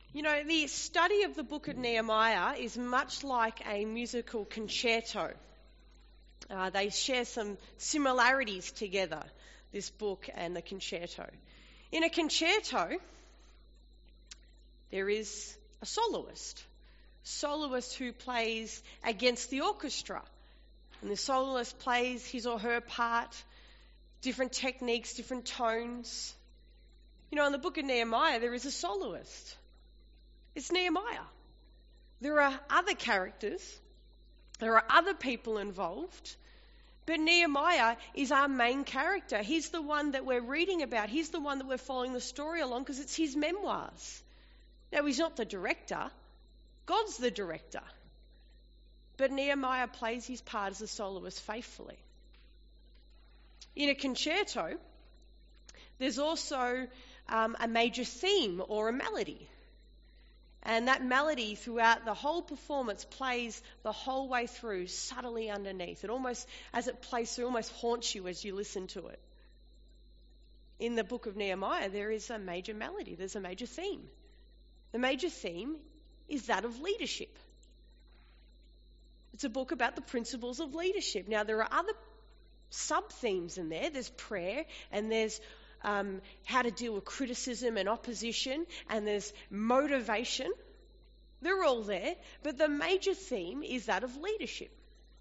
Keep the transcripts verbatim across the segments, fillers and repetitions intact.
You know, the study of the book of Nehemiah is much like a musical concerto. Uh, they share some similarities together, this book and the concerto. In a concerto, there is a soloist, soloist who plays against the orchestra. And the soloist plays his or her part, different techniques, different tones. You know, in the book of Nehemiah, there is a soloist. It's Nehemiah. There are other characters. There are other people involved. But Nehemiah is our main character. He's the one that we're reading about. He's the one that we're following the story along because it's his memoirs. Now, he's not the director. God's the director. But Nehemiah plays his part as a soloist faithfully. In a concerto, there's also um, a major theme or a melody. And that melody throughout the whole performance plays the whole way through, subtly underneath. It almost, as it plays through, almost haunts you as you listen to it. In the book of Nehemiah, there is a major melody. There's a major theme. The major theme is that of leadership. It's a book about the principles of leadership. Now, there are other sub-themes in there. There's prayer, and there's Um, how to deal with criticism and opposition, and there's motivation. They're all there, but the major theme is that of leadership.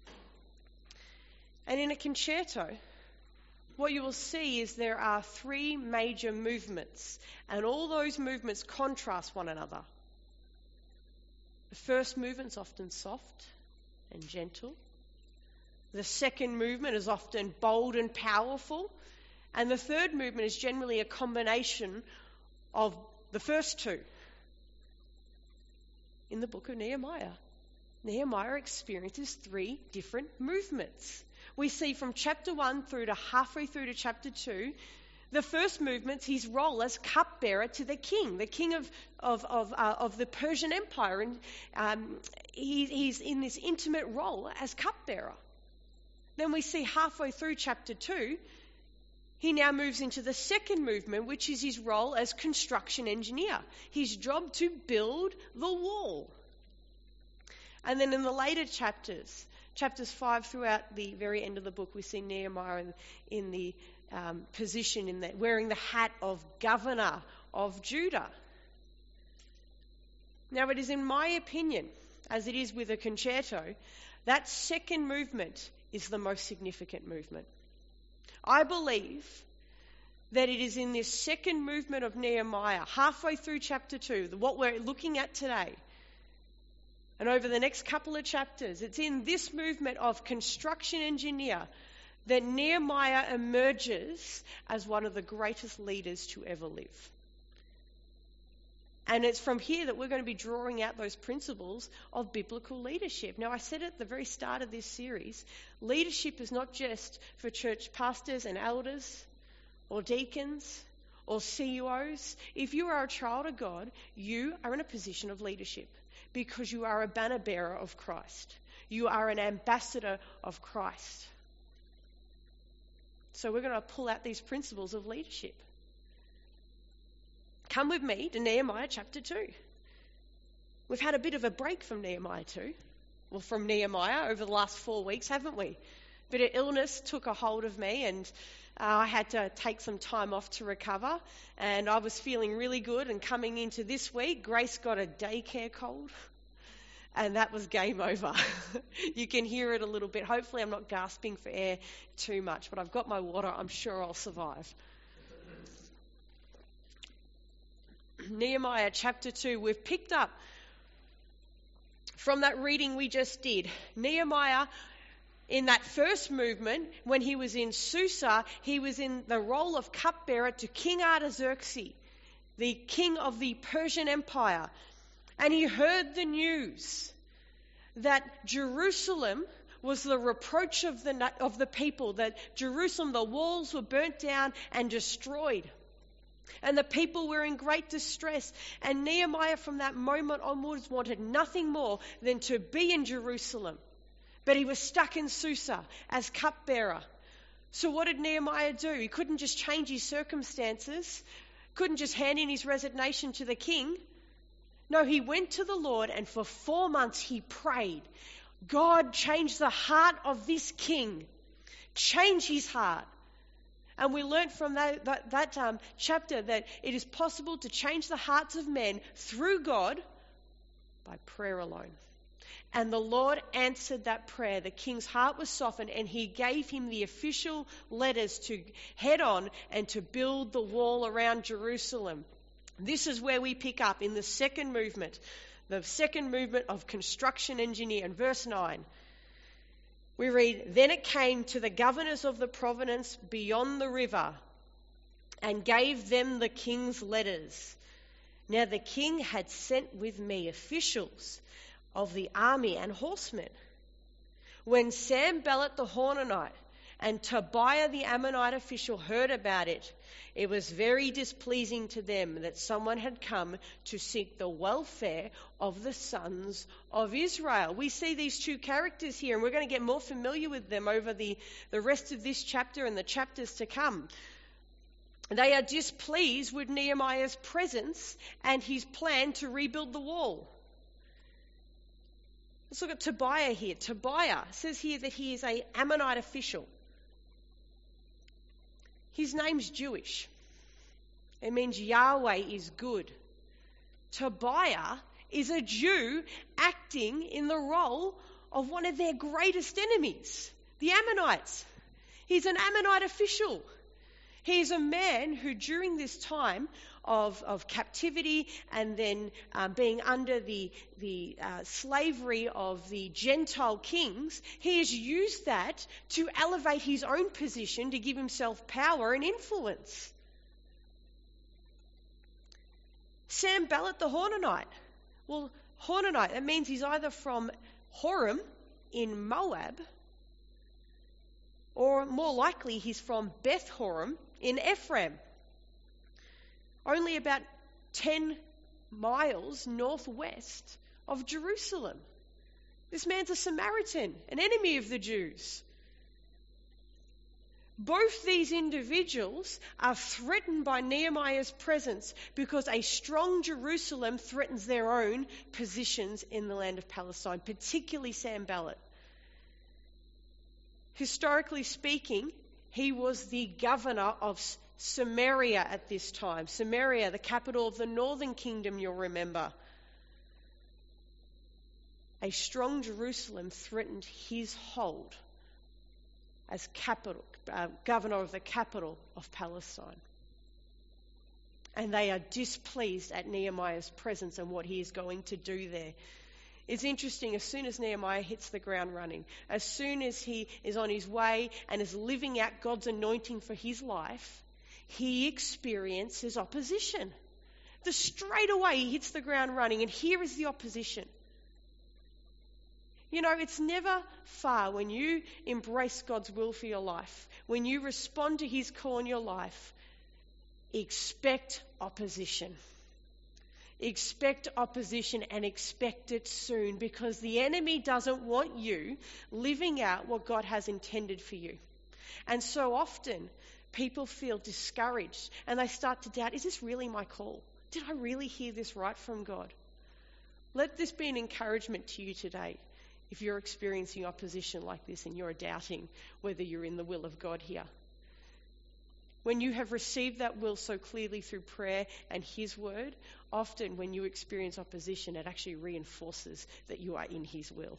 And in a concerto, what you will see is there are three major movements, and all those movements contrast one another. The first movement's often soft and gentle. The second movement is often bold and powerful. And the third movement is generally a combination of the first two. In the book of Nehemiah, Nehemiah experiences three different movements. We see from chapter one through to halfway through to chapter two, the first movement's his role as cupbearer to the king, the king of of of, uh, of the Persian Empire, and um, he, he's in this intimate role as cupbearer. Then we see halfway through chapter two, he now moves into the second movement, which is his role as construction engineer, his job to build the wall. And then in the later chapters, chapters five throughout the very end of the book, we see Nehemiah in, in the um, position, in the, wearing the hat of governor of Judah. Now, it is in my opinion, as it is with a concerto, that second movement is the most significant movement. I believe that it is in this second movement of Nehemiah, halfway through chapter two, what we're looking at today, and over the next couple of chapters, it's in this movement of construction engineer that Nehemiah emerges as one of the greatest leaders to ever live. And it's from here that we're going to be drawing out those principles of biblical leadership. Now, I said at the very start of this series, leadership is not just for church pastors and elders or deacons or C E Os. If you are a child of God, you are in a position of leadership because you are a banner bearer of Christ. You are an ambassador of Christ. So we're going to pull out these principles of leadership. Come with me to Nehemiah chapter two. We've had a bit of a break from Nehemiah two, well, from Nehemiah over the last four weeks, haven't we? A bit of illness took a hold of me, and uh, I had to take some time off to recover, and I was feeling really good, and coming into this week, Grace got a daycare cold, and that was game over. You can hear it a little bit. Hopefully I'm not gasping for air too much, but I've got my water. I'm sure I'll survive. Nehemiah chapter two, we've picked up from that reading we just did. Nehemiah, in that first movement, when he was in Susa, he was in the role of cupbearer to King Artaxerxes, the king of the Persian Empire. And he heard the news that Jerusalem was the reproach of the, of the people, that Jerusalem, the walls were burnt down and destroyed. And the people were in great distress. And Nehemiah from that moment onwards wanted nothing more than to be in Jerusalem. But he was stuck in Susa as cupbearer. So what did Nehemiah do? He couldn't just change his circumstances, couldn't just hand in his resignation to the king. No, he went to the Lord, and for four months he prayed. God, change the heart of this king. Change his heart. And we learnt from that, that, that um, chapter that it is possible to change the hearts of men through God by prayer alone. And the Lord answered that prayer. The king's heart was softened, and he gave him the official letters to head on and to build the wall around Jerusalem. This is where we pick up in the second movement, the second movement of construction engineer. In verse nine, we read, "Then it came to the governors of the province beyond the river and gave them the king's letters. Now the king had sent with me officials of the army and horsemen. When Sanballat the Horonite and Tobiah the Ammonite official heard about it, it was very displeasing to them that someone had come to seek the welfare of the sons of Israel." We see these two characters here, and we're going to get more familiar with them over the, the rest of this chapter and the chapters to come. They are displeased with Nehemiah's presence and his plan to rebuild the wall. Let's look at Tobiah here. Tobiah says here that he is an Ammonite official. His name's Jewish. It means Yahweh is good. Tobiah is a Jew acting in the role of one of their greatest enemies, the Ammonites. He's an Ammonite official. He is a man who during this time of, of captivity and then um, being under the, the uh, slavery of the Gentile kings, he has used that to elevate his own position to give himself power and influence. Sanballat the Horonite. Well, Horonite, that means he's either from Horam in Moab, or more likely he's from Beth Horon in Ephraim, only about ten miles northwest of Jerusalem. This man's a Samaritan, an enemy of the Jews. Both these individuals are threatened by Nehemiah's presence because a strong Jerusalem threatens their own positions in the land of Palestine, particularly Sanballat. Historically speaking, he was the governor of Samaria at this time. Samaria, the capital of the northern kingdom, you'll remember. A strong Jerusalem threatened his hold as capital, uh, governor of the capital of Palestine. And they are displeased at Nehemiah's presence and what he is going to do there. It's interesting, as soon as Nehemiah hits the ground running, as soon as he is on his way and is living out God's anointing for his life, he experiences opposition. The straight away he hits the ground running, and here is the opposition. You know, it's never far when you embrace God's will for your life, when you respond to his call in your life, expect opposition. Expect opposition and expect it soon, because the enemy doesn't want you living out what God has intended for you. And so often people feel discouraged and they start to doubt, is this really my call? Did I really hear this right from God? Let this be an encouragement to you today. If you're experiencing opposition like this and you're doubting whether you're in the will of God here. When you have received that will so clearly through prayer and his word, often when you experience opposition, it actually reinforces that you are in his will.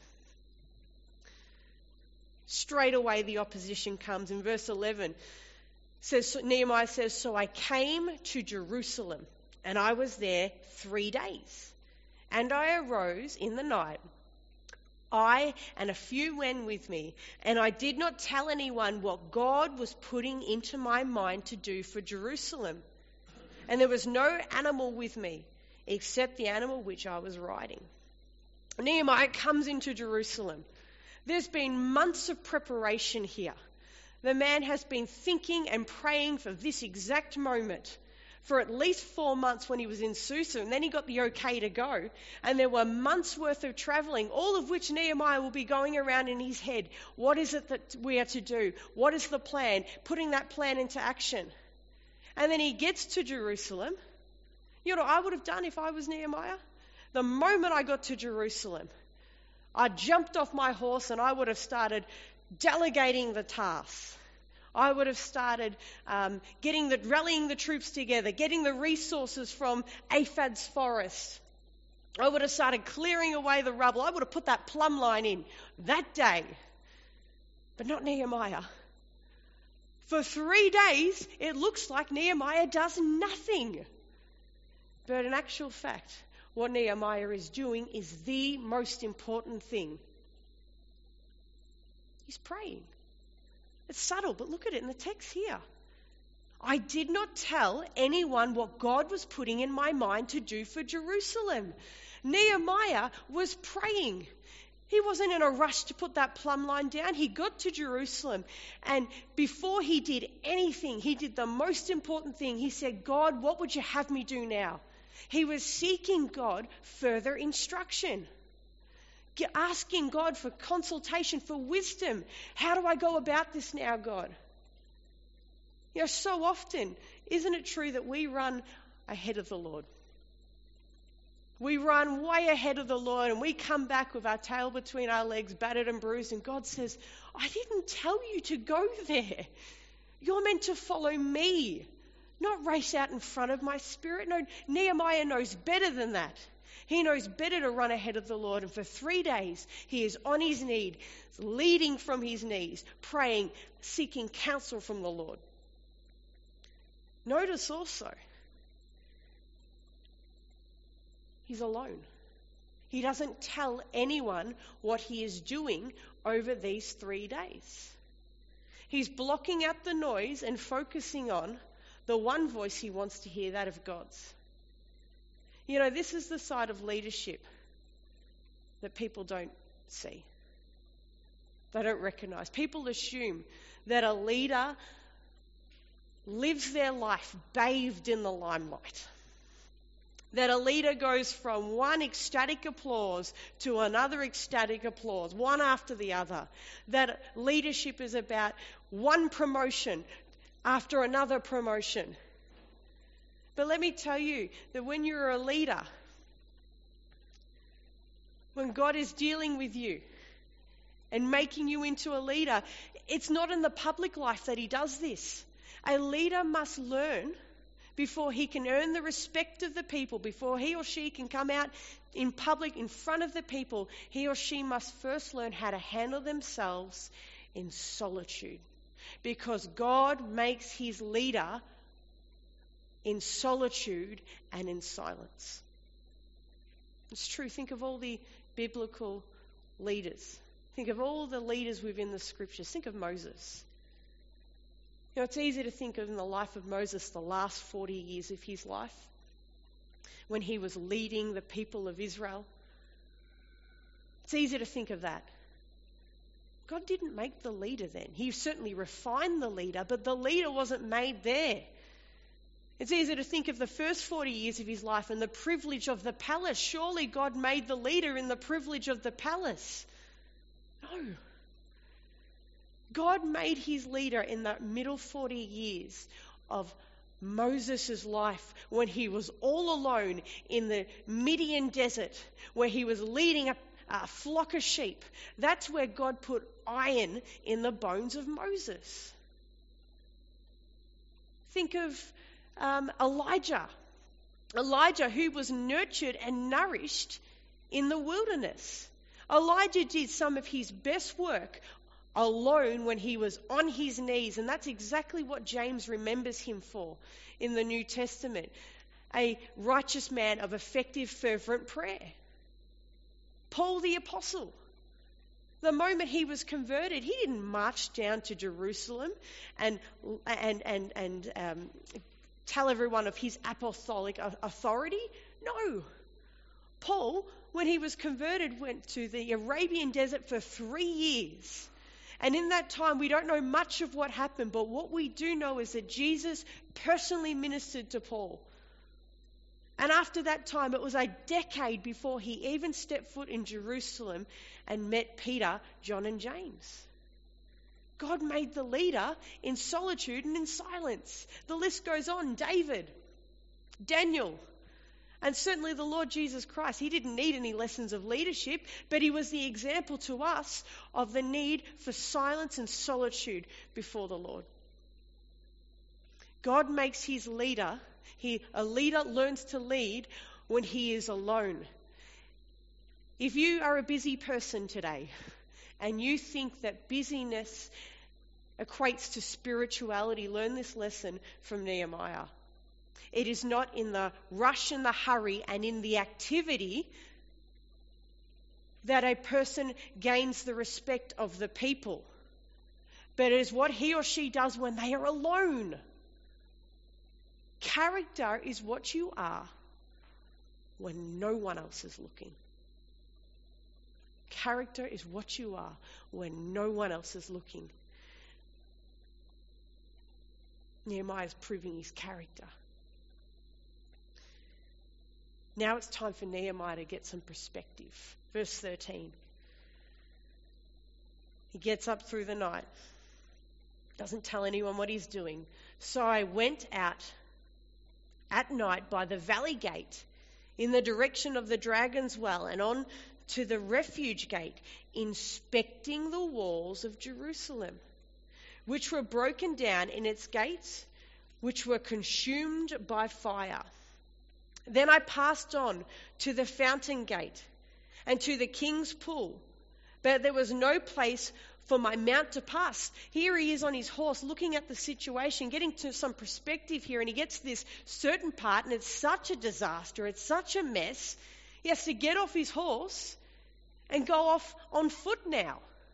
Straight away the opposition comes. In verse eleven, says, Nehemiah says, "So I came to Jerusalem, and I was there three days. And I arose in the night, I and a few men with me, and I did not tell anyone what God was putting into my mind to do for Jerusalem. And there was no animal with me, except the animal which I was riding." Nehemiah comes into Jerusalem. There's been months of preparation here. The man has been thinking and praying for this exact moment for at least four months when he was in Susa, and then he got the okay to go. And there were months worth of travelling, all of which Nehemiah will be going around in his head. What is it that we are to do? What is the plan? Putting that plan into action. And then he gets to Jerusalem. You know what I would have done if I was Nehemiah? The moment I got to Jerusalem, I jumped off my horse and I would have started delegating the tasks. I would have started um, getting the, rallying the troops together, getting the resources from Aphad's forest. I would have started clearing away the rubble. I would have put that plumb line in that day. But not Nehemiah. For three days, it looks like Nehemiah does nothing. But in actual fact, what Nehemiah is doing is the most important thing. He's praying. It's subtle, but look at it in the text here. I did not tell anyone what God was putting in my mind to do for Jerusalem. Nehemiah was praying. He wasn't in a rush to put that plumb line down. He got to Jerusalem, and before he did anything, he did the most important thing. He said, God, what would you have me do now? He was seeking God further instruction. Asking God for consultation, for wisdom. How do I go about this now, God? You know, so often, isn't it true that we run ahead of the Lord? We run way ahead of the Lord and we come back with our tail between our legs, battered and bruised, and God says, I didn't tell you to go there. You're meant to follow me, not race out in front of my Spirit. No, Nehemiah knows better than that. He knows better to run ahead of the Lord. And for three days, he is on his knees, leading from his knees, praying, seeking counsel from the Lord. Notice also, he's alone. He doesn't tell anyone what he is doing over these three days. He's blocking out the noise and focusing on the one voice he wants to hear, that of God's. You know, this is the side of leadership that people don't see. They don't recognize. People assume that a leader lives their life bathed in the limelight. That a leader goes from one ecstatic applause to another ecstatic applause, one after the other. That leadership is about one promotion after another promotion. But let me tell you that when you're a leader, when God is dealing with you and making you into a leader, it's not in the public life that he does this. A leader must learn before he can earn the respect of the people, before he or she can come out in public in front of the people, he or she must first learn how to handle themselves in solitude. Because God makes his leader in solitude and in silence. It's true. Think of all the biblical leaders. Think of all the leaders within the scriptures. Think of Moses. You know, it's easy to think of in the life of Moses the last forty years of his life when he was leading the people of Israel. It's easy to think of that. God didn't make the leader then. He certainly refined the leader, but the leader wasn't made there. It's easy to think of the first forty years of his life and the privilege of the palace. Surely God made the leader in the privilege of the palace. No. God made his leader in the middle forty years of Moses' life when he was all alone in the Midian desert, where he was leading a, a flock of sheep. That's where God put iron in the bones of Moses. Think of Um, Elijah. Elijah, who was nurtured and nourished in the wilderness. Elijah did some of his best work alone when he was on his knees, and that's exactly what James remembers him for in the New Testament. A righteous man of effective, fervent prayer. Paul the Apostle. The moment he was converted, he didn't march down to Jerusalem and and and and um, tell everyone of his apostolic authority. No. Paul, when he was converted, went to the Arabian desert for three years. And in that time, we don't know much of what happened, but what we do know is that Jesus personally ministered to Paul. And after that time, it was a decade before he even stepped foot in Jerusalem and met Peter, John, and James. God made the leader in solitude and in silence. The list goes on. David, Daniel, And certainly the Lord Jesus Christ, he didn't need any lessons of leadership, but he was the example to us of the need for silence and solitude before the Lord. God makes his leader, he, a leader learns to lead when he is alone. If you are a busy person today and you think that busyness equates to spirituality, learn this lesson from Nehemiah. It is not in the rush and the hurry and in the activity that a person gains the respect of the people, but it is what he or she does when they are alone. Character is what you are when no one else is looking. Character is what you are when no one else is looking. Nehemiah is proving his character. Now it's time for Nehemiah to get some perspective. Verse thirteen. He gets up through the night. Doesn't tell anyone what he's doing. So I went out at night by the valley gate in the direction of the Dragon's Well and on to the refuge gate, inspecting the walls of Jerusalem, which were broken down in its gates, which were consumed by fire. Then I passed on to the fountain gate and to the king's pool, but there was no place for my mount to pass. Here he is on his horse looking at the situation, getting to some perspective here, and he gets this certain part, and it's such a disaster, it's such a mess. He has to get off his horse and go off on foot now.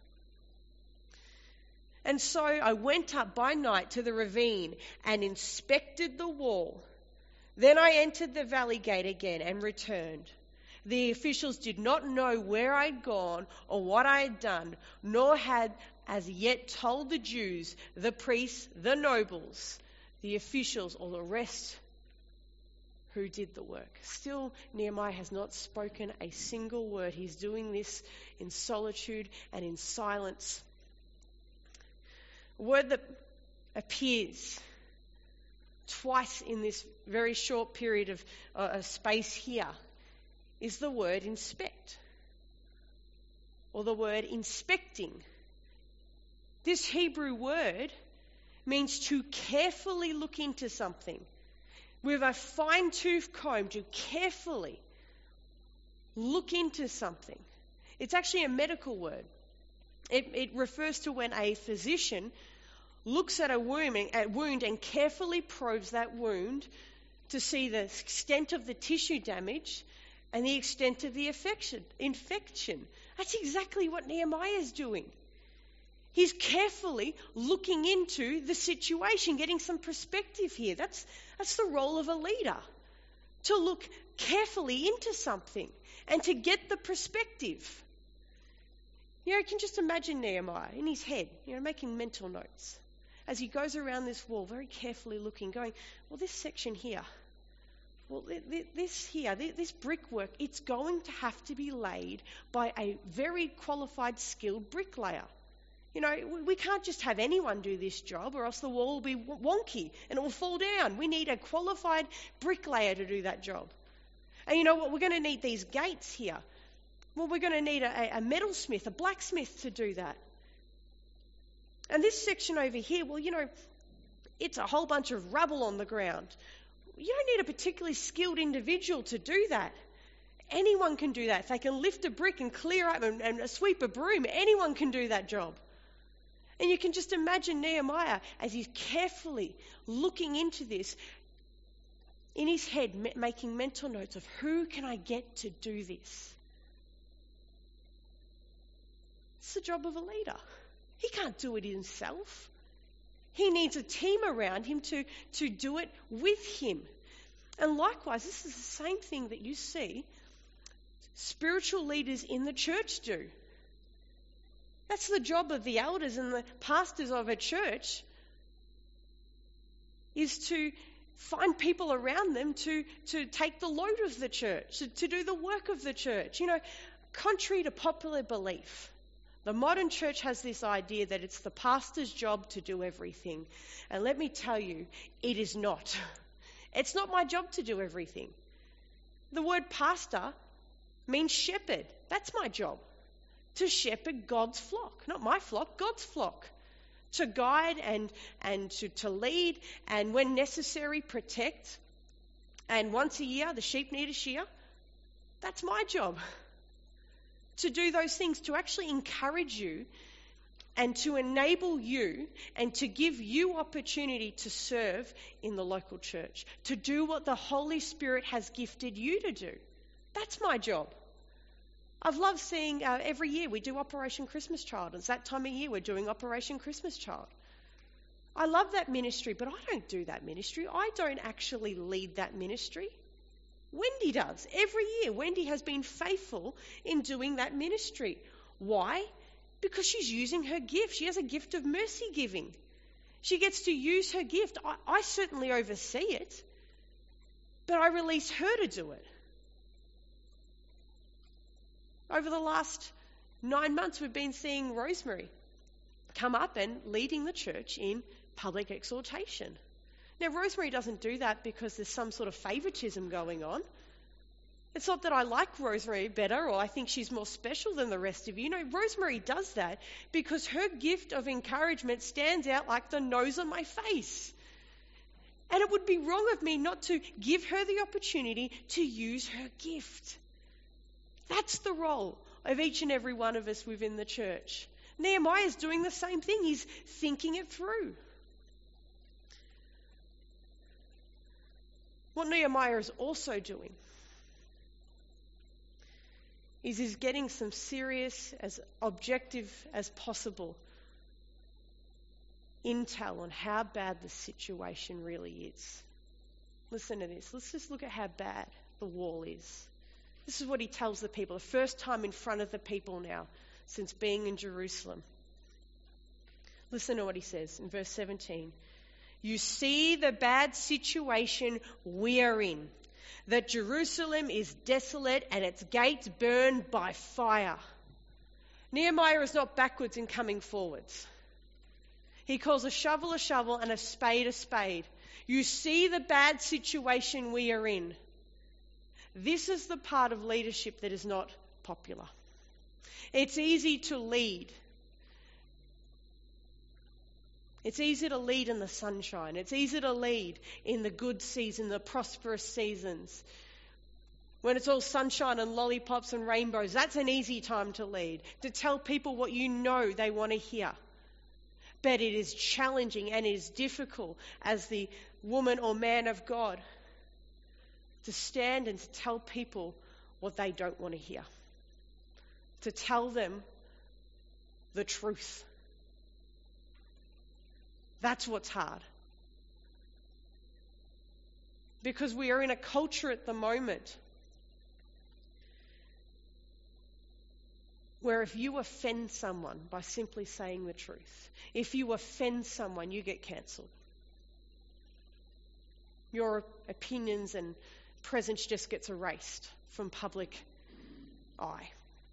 And so I went up by night to the ravine and inspected the wall. Then I entered the valley gate again and returned. The officials did not know where I'd gone or what I had done, nor had as yet told the Jews, the priests, the nobles, the officials, or the rest who did the work. Still, Nehemiah has not spoken a single word. He's doing this in solitude and in silence. A word that appears twice in this very short period of uh, space here is the word inspect, or the word inspecting. This Hebrew word means to carefully look into something with a fine-tooth comb, to carefully look into something. It's actually a medical word. It, it refers to when a physician looks at a wound, a wound and carefully probes that wound to see the extent of the tissue damage and the extent of the infection. infection. That's exactly what Nehemiah is doing. He's carefully looking into the situation, getting some perspective here. That's, that's the role of a leader, to look carefully into something and to get the perspective. You know, you can just imagine Nehemiah in his head, you know, making mental notes as he goes around this wall, very carefully looking, going, well, this section here, well, this here, this brickwork, it's going to have to be laid by a very qualified, skilled bricklayer. You know, we can't just have anyone do this job, or else the wall will be wonky and it will fall down. We need a qualified bricklayer to do that job. And you know what? We're going to need these gates here. Well, we're going to need a, a metalsmith, a blacksmith to do that. And this section over here, well, you know, it's a whole bunch of rubble on the ground. You don't need a particularly skilled individual to do that. Anyone can do that. If they can lift a brick and clear up and, and sweep a broom, anyone can do that job. And you can just imagine Nehemiah as he's carefully looking into this, in his head, making mental notes of who can I get to do this. It's the job of a leader. He can't do it himself. He needs a team around him to, to do it with him. And likewise, this is the same thing that you see spiritual leaders in the church do. That's the job of the elders and the pastors of a church, is to find people around them to, to take the load of the church, to, to do the work of the church. You know, contrary to popular belief, the modern church has this idea that it's the pastor's job to do everything. And let me tell you, it is not. It's not my job to do everything. The word pastor means shepherd. That's my job. To shepherd God's flock. Not my flock, God's flock. To guide and, and to, to lead, and when necessary, protect. And once a year, the sheep need a shear. That's my job. To do those things, to actually encourage you and to enable you and to give you opportunity to serve in the local church, to do what the Holy Spirit has gifted you to do. That's my job. I've loved seeing uh, every year we do Operation Christmas Child. It's that time of year we're doing Operation Christmas Child. I love that ministry, but I don't do that ministry. I don't actually lead that ministry. Wendy does. Every year, Wendy has been faithful in doing that ministry. Why? Because she's using her gift. She has a gift of mercy giving. She gets to use her gift. I, I certainly oversee it, but I release her to do it. Over the last nine months, we've been seeing Rosemary come up and leading the church in public exhortation. Now, Rosemary doesn't do that because there's some sort of favouritism going on. It's not that I like Rosemary better or I think she's more special than the rest of you. No, Rosemary does that because her gift of encouragement stands out like the nose on my face. And it would be wrong of me not to give her the opportunity to use her gift. That's the role of each and every one of us within the church. Nehemiah is doing the same thing. He's thinking it through. What Nehemiah is also doing is he's getting some serious, as objective as possible, intel on how bad the situation really is. Listen to this. Let's just look at how bad the wall is. This is what he tells the people, the first time in front of the people now since being in Jerusalem. Listen to what he says in verse seventeen. You see the bad situation we are in, that Jerusalem is desolate and its gates burned by fire. Nehemiah is not backwards in coming forwards. He calls a shovel a shovel and a spade a spade. You see the bad situation we are in. This is the part of leadership that is not popular. It's easy to lead. It's easy to lead in the sunshine. It's easy to lead in the good season, the prosperous seasons. When it's all sunshine and lollipops and rainbows, that's an easy time to lead. To tell people what you know they want to hear. But it is challenging and it is difficult as the woman or man of God to stand and to tell people what they don't want to hear. To tell them the truth. That's what's hard. Because we are in a culture at the moment where if you offend someone by simply saying the truth, if you offend someone, you get cancelled. Your opinions and presence just gets erased from public eye.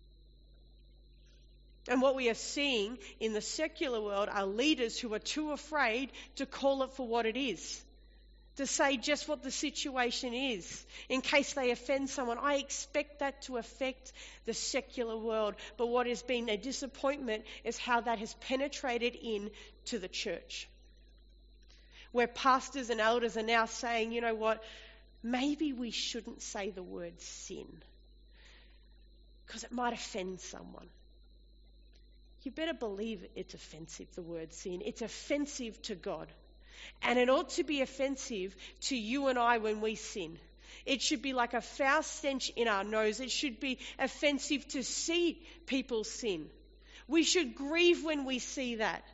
And what we are seeing in the secular world are leaders who are too afraid to call it for what it is, to say just what the situation is, in case they offend someone. I expect that to affect the secular world, but what has been a disappointment is how that has penetrated into the church, where pastors and elders are now saying, you know what, maybe we shouldn't say the word sin because it might offend someone. You better believe it's offensive, the word sin. It's offensive to God. And it ought to be offensive to you and I when we sin. It should be like a foul stench in our nose. It should be offensive to see people sin. We should grieve when we see that.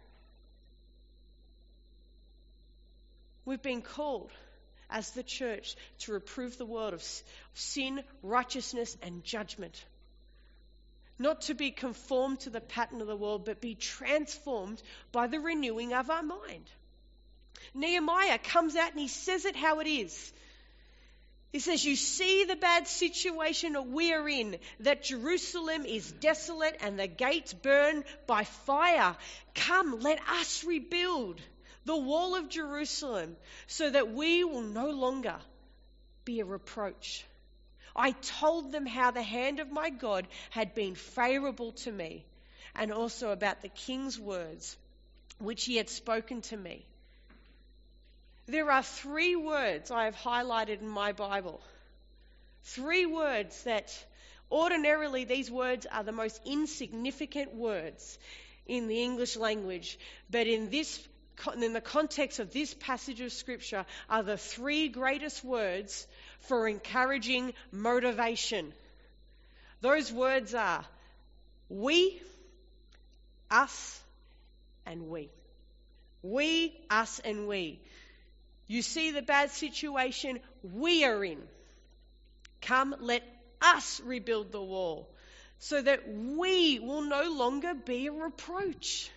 We've been called as the church to reprove the world of sin, righteousness, and judgment. Not to be conformed to the pattern of the world, but be transformed by the renewing of our mind. Nehemiah comes out and he says it how it is. He says, you see the bad situation we're in, that Jerusalem is desolate and the gates burn by fire. Come, let us rebuild the wall of Jerusalem so that we will no longer be a reproach. I told them how the hand of my God had been favorable to me, and also about the king's words, which he had spoken to me. There are three words I have highlighted in my Bible. Three words that ordinarily these words are the most insignificant words in the English language, but in this in the context of this passage of Scripture are the three greatest words for encouraging motivation. Those words are we, us, and we. We, us, and we. You see the bad situation we are in. Come, let us rebuild the wall so that we will no longer be a reproach.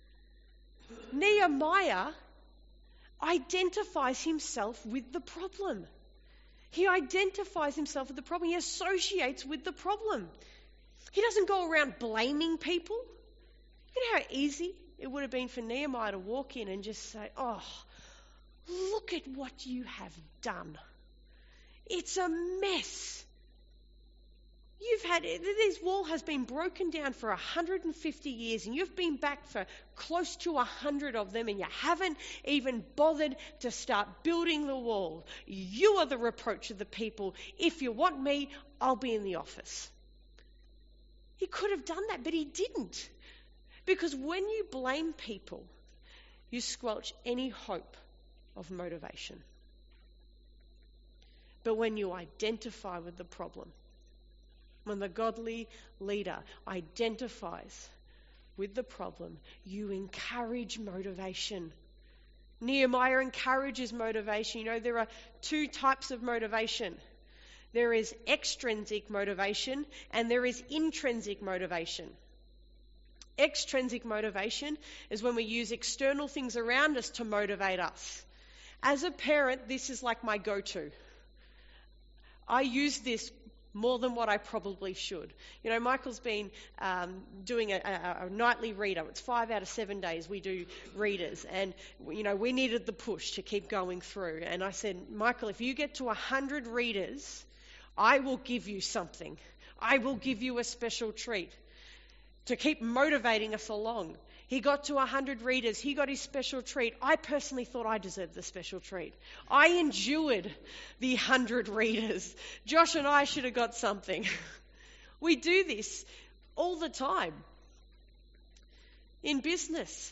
Nehemiah identifies himself with the problem. He identifies himself with the problem. He associates with the problem. He doesn't go around blaming people. You know how easy it would have been for Nehemiah to walk in and just say, oh, look at what you have done. It's a mess. You've had, this wall has been broken down for one hundred fifty years, and you've been back for close to one hundred of them, and you haven't even bothered to start building the wall. You are the reproach of the people. If you want me, I'll be in the office. He could have done that, but he didn't. Because when you blame people, you squelch any hope of motivation. But when you identify with the problem, when the godly leader identifies with the problem, you encourage motivation. Nehemiah encourages motivation. You know, there are two types of motivation. There is extrinsic motivation and there is intrinsic motivation. Extrinsic motivation is when we use external things around us to motivate us. As a parent, this is like my go-to. I use this more than what I probably should. You know, Michael's been um, doing a, a, a nightly reader. It's five out of seven days we do readers. And, you know, we needed the push to keep going through. And I said, Michael, if you get to one hundred readers, I will give you something. I will give you a special treat to keep motivating us along. He got to one hundred readers. He got his special treat. I personally thought I deserved the special treat. I endured the one hundred readers. Josh and I should have got something. We do this all the time. In business,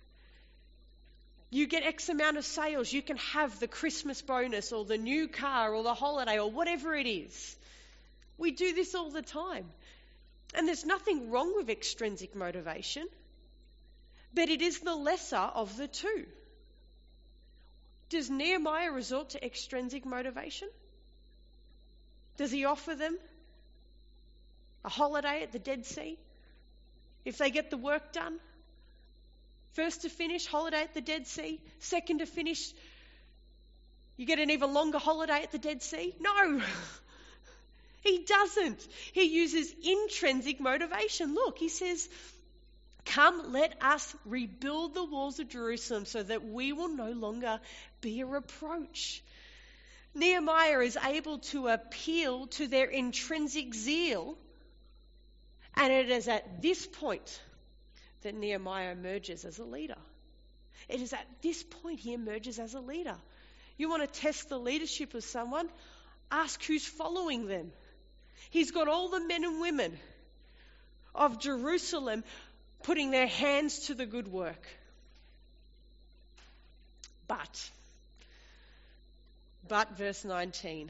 you get X amount of sales. You can have the Christmas bonus or the new car or the holiday or whatever it is. We do this all the time. And there's nothing wrong with extrinsic motivation. But it is the lesser of the two. Does Nehemiah resort to extrinsic motivation? Does he offer them a holiday at the Dead Sea if they get the work done? First to finish, holiday at the Dead Sea. Second to finish, you get an even longer holiday at the Dead Sea? No. He doesn't. He uses intrinsic motivation. Look, he says, come, let us rebuild the walls of Jerusalem so that we will no longer be a reproach. Nehemiah is able to appeal to their intrinsic zeal, and it is at this point that Nehemiah emerges as a leader. It is at this point he emerges as a leader. You want to test the leadership of someone? Ask who's following them. He's got all the men and women of Jerusalem putting their hands to the good work. But, but verse nineteen,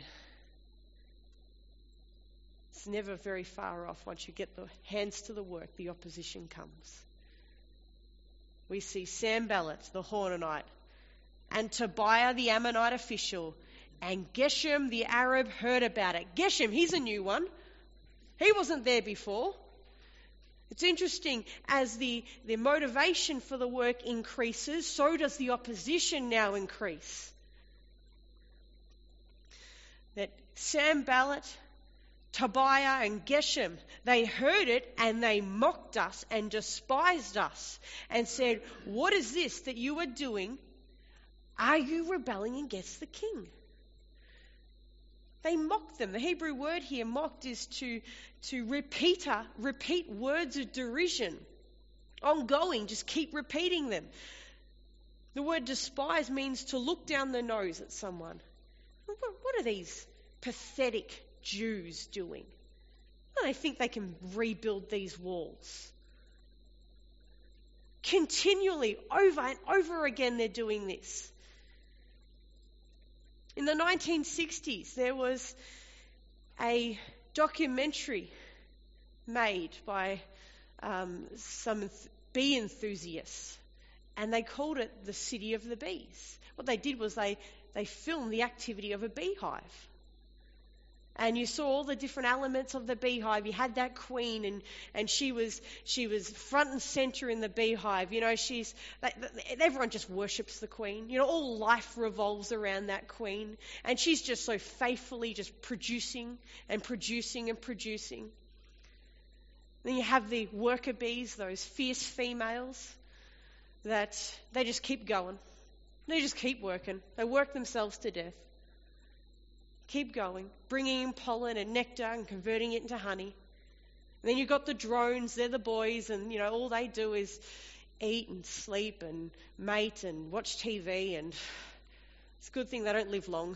it's never very far off. Once you get the hands to the work, the opposition comes. We see Sanballat, the Horonite, and Tobiah, the Ammonite official, and Geshem, the Arab, heard about it. Geshem, he's a new one. He wasn't there before. It's interesting, as the, the motivation for the work increases, so does the opposition now increase. That Sanballat, Tobiah and Geshem, they heard it and they mocked us and despised us and said, what is this that you are doing? Are you rebelling against the king? They mocked them. The Hebrew word here, mocked, is to, to repeater, repeat words of derision. Ongoing, just keep repeating them. The word despise means to look down the nose at someone. What, what are these pathetic Jews doing? Well, they think they can rebuild these walls. Continually, over and over again, they're doing this. In the nineteen sixties, there was a documentary made by um, some bee enthusiasts, and they called it The City of the Bees. What they did was they, they filmed the activity of a beehive. And you saw all the different elements of the beehive. You had that queen, and, and she was she was front and centre in the beehive. You know, she's everyone just worships the queen. You know, all life revolves around that queen, and she's just so faithfully just producing and producing and producing. Then you have the worker bees, those fierce females, that they just keep going. They just keep working. They work themselves to death. Keep going, bringing in pollen and nectar and converting it into honey. And then you've got the drones, they're the boys, and, you know, all they do is eat and sleep and mate and watch T V, and it's a good thing they don't live long.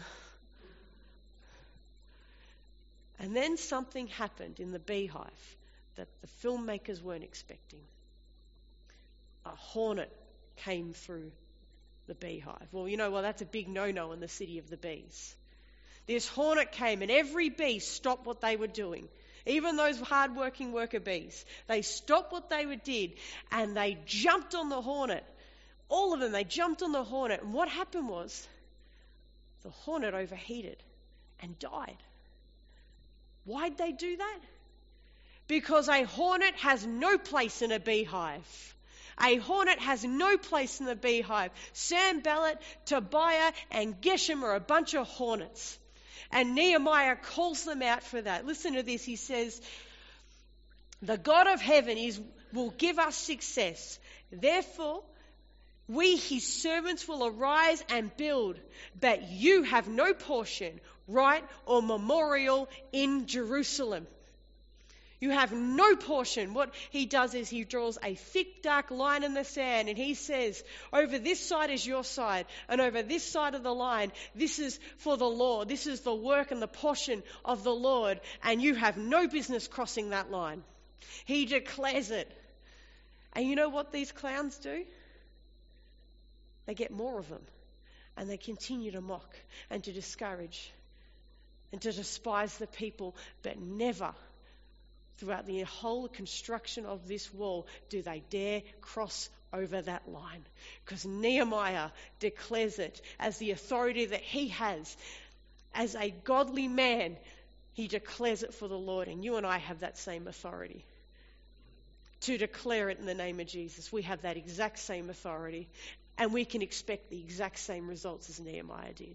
And then something happened in the beehive that the filmmakers weren't expecting. A hornet came through the beehive. Well, you know, well, that's a big no-no in the City of the Bees. This hornet came, and every bee stopped what they were doing. Even those hard-working worker bees. They stopped what they did, and they jumped on the hornet. All of them, they jumped on the hornet. And what happened was, the hornet overheated and died. Why'd they do that? Because a hornet has no place in a beehive. A hornet has no place in the beehive. Sanballat, Tobiah, and Geshem are a bunch of hornets. And Nehemiah calls them out for that. Listen to this. He says, the God of heaven is will give us success. Therefore, we, his servants, will arise and build. But you have no portion, right, or memorial in Jerusalem. You have no portion. What he does is he draws a thick, dark line in the sand, and he says, over this side is your side, and over this side of the line, this is for the Lord. This is the work and the portion of the Lord, and you have no business crossing that line. He declares it. And you know what these clowns do? They get more of them, and they continue to mock and to discourage and to despise the people, but never throughout the whole construction of this wall do they dare cross over that line. Because Nehemiah declares it as the authority that he has. As a godly man, he declares it for the Lord. And you and I have that same authority to declare it in the name of Jesus. We have that exact same authority. And we can expect the exact same results as Nehemiah did.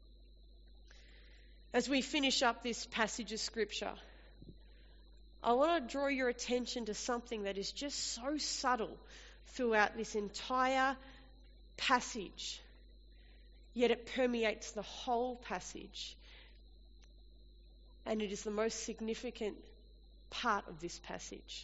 As we finish up this passage of Scripture, I want to draw your attention to something that is just so subtle throughout this entire passage, yet it permeates the whole passage. And it is the most significant part of this passage.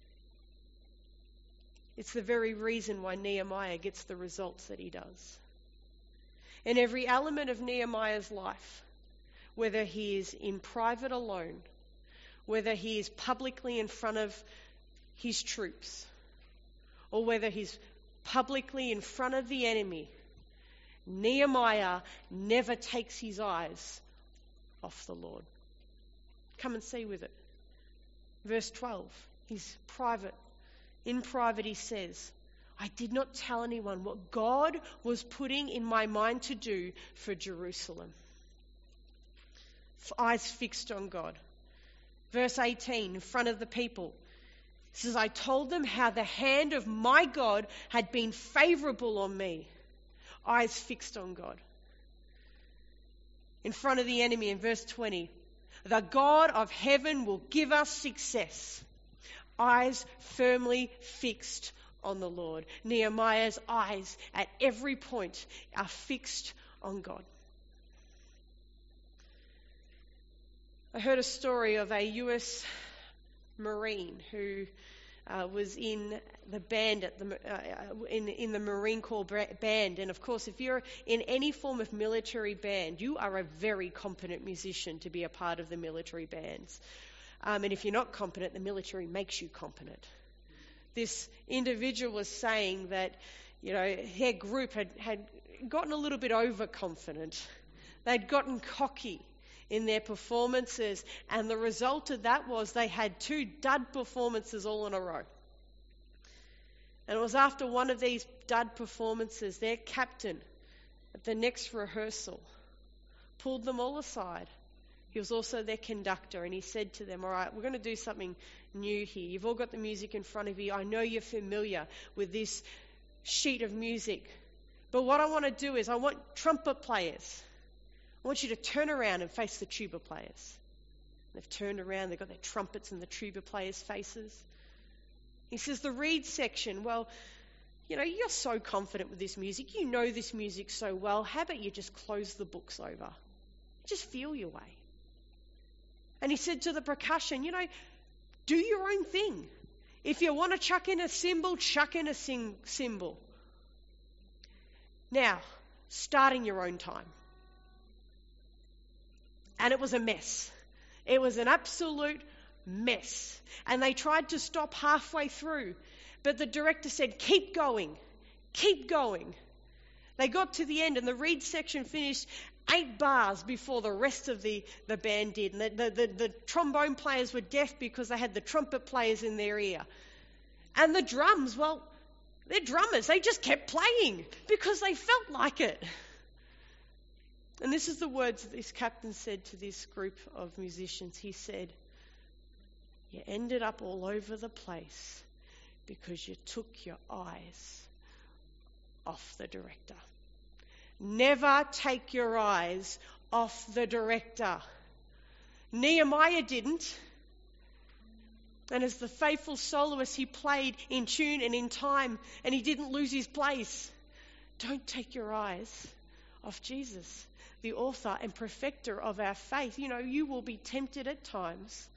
It's the very reason why Nehemiah gets the results that he does. In every element of Nehemiah's life, whether he is in private alone, whether he is publicly in front of his troops, or whether he's publicly in front of the enemy, Nehemiah never takes his eyes off the Lord. Come and see with it. Verse twelve, he's private. In private he says, I did not tell anyone what God was putting in my mind to do for Jerusalem. Eyes fixed on God. Verse eighteen, in front of the people, it says, I told them how the hand of my God had been favourable on me. Eyes fixed on God. In front of the enemy, in verse twenty, the God of heaven will give us success. Eyes firmly fixed on the Lord. Nehemiah's eyes at every point are fixed on God. I heard a story of a U S Marine who uh, was in the band at the uh, in in the Marine Corps band, and of course, if you're in any form of military band, you are a very competent musician to be a part of the military bands. Um, and if you're not competent, the military makes you competent. This individual was saying that, you know, their group had, had gotten a little bit overconfident. They'd gotten cocky in their performances, and the result of that was they had two dud performances all in a row. And it was after one of these dud performances, their captain at the next rehearsal pulled them all aside. He was also their conductor, and he said to them, all right, we're going to do something new here. You've all got the music in front of you. I know you're familiar with this sheet of music. But what I want to do is I want trumpet players. I want you to turn around and face the tuba players. They've turned around. They've got their trumpets in the tuba players' faces. He says, the reed section, well, you know, you're so confident with this music. You know this music so well. How about you just close the books over? Just feel your way. And he said to the percussion, you know, do your own thing. If you want to chuck in a cymbal, chuck in a sing- cymbal. Now, start in your own time. And it was a mess. It was an absolute mess. And they tried to stop halfway through. But the director said, keep going. Keep going. They got to the end and the reed section finished eight bars before the rest of the, the band did. And the, the, the, the trombone players were deaf because they had the trumpet players in their ear. And the drums, well, they're drummers. They just kept playing because they felt like it. And this is the words that this captain said to this group of musicians. He said, you ended up all over the place because you took your eyes off the director. Never take your eyes off the director. Nehemiah didn't. And as the faithful soloist, he played in tune and in time, and he didn't lose his place. Don't take your eyes off Jesus, the author and perfecter of our faith. You know, you will be tempted at times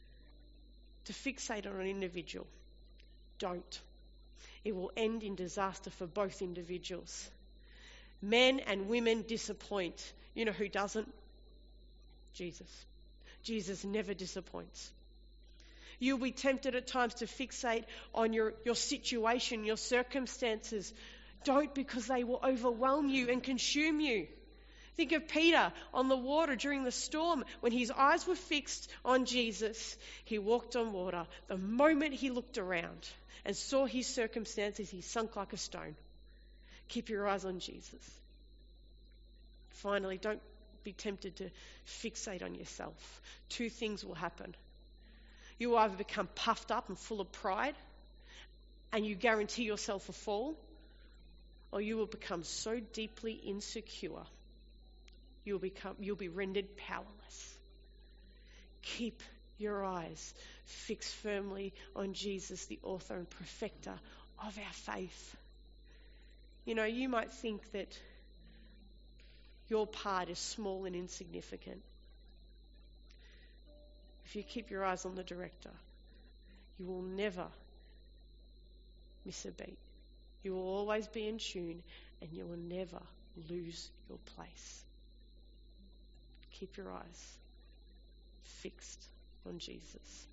to fixate on an individual. Don't. It will end in disaster for both individuals. Men and women disappoint. You know who doesn't? Jesus. Jesus never disappoints. You'll be tempted at times to fixate on your, your situation, your circumstances. Don't, because they will overwhelm you and consume you. Think of Peter on the water during the storm. When his eyes were fixed on Jesus, he walked on water. The moment he looked around and saw his circumstances, he sunk like a stone. Keep your eyes on Jesus. Finally, don't be tempted to fixate on yourself. Two things will happen. You will either become puffed up and full of pride, and you guarantee yourself a fall, or you will become so deeply insecure, you'll become you'll be rendered powerless. Keep your eyes fixed firmly on Jesus, the author and perfecter of our faith. You know, you might think that your part is small and insignificant. If you keep your eyes on the director, you will never miss a beat. You will always be in tune, and you will never lose your place. Keep your eyes fixed on Jesus.